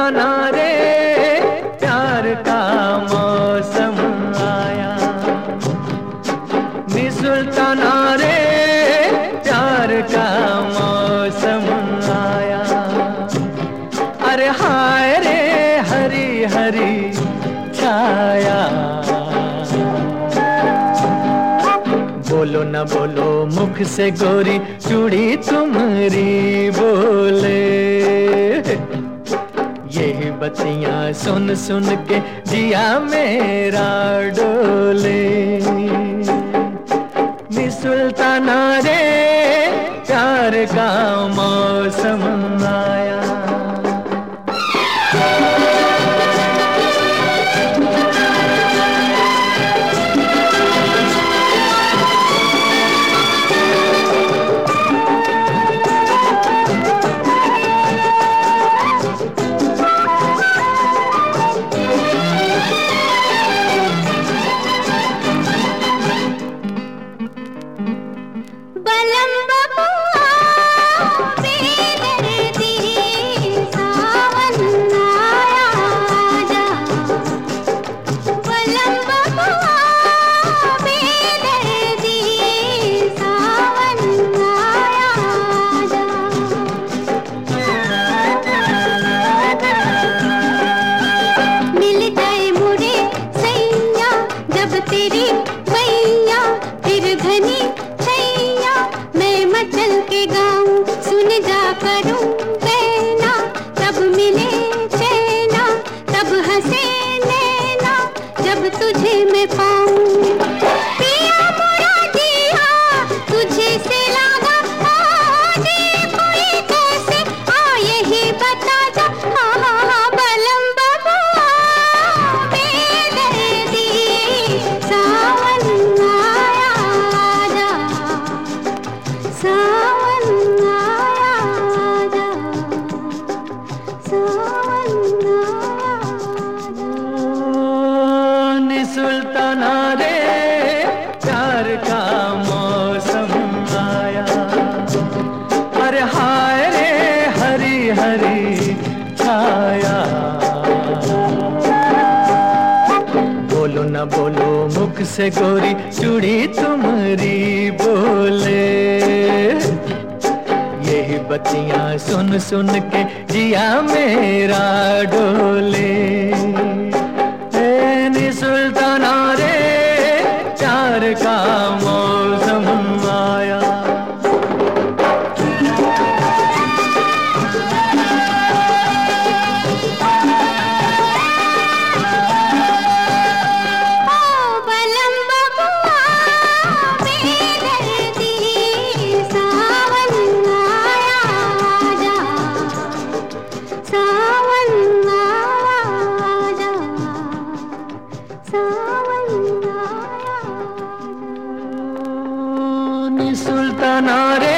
सुल्ताना रे प्यार का मौसम आया, नी सुल्ताना रे प्यार का मौसम आया। अरे हाय रे हरी हरी छाया, बोलो न बोलो मुख से गोरी चूड़ी तुम्हारी बोले, यही बत्तियां सुन सुन के जिया मेरा डोले। नी सुल्ताना रे प्यार का मौसम आया। तेरी मैया फिर घनी छैया, मैं मचल के गाऊं सुन जा करूं कहना, तब मिले चैना तब हंसे नैना जब तुझे मैं पाऊं। पिया मोरा जिया तुझे से लागा, दे कोई कैसे आ यही बता जा। हाँ हाँ हाँ बलम बाबा बेदर्दी सावन आया आजा, सावन आया आजा, सावन आया आजा। नी सुल्ताना रे प्यार का मौसम आया, अरे हाय रे हरी हरी छाया, बोलो न बोलो मुख से गोरी चूड़ी तुम्हारी बोले, यही बत्तियां सुन सुन के जिया मेरा डोले। नी सुल्ताना रे प्यार का मौसम आया। सुल्ताना रे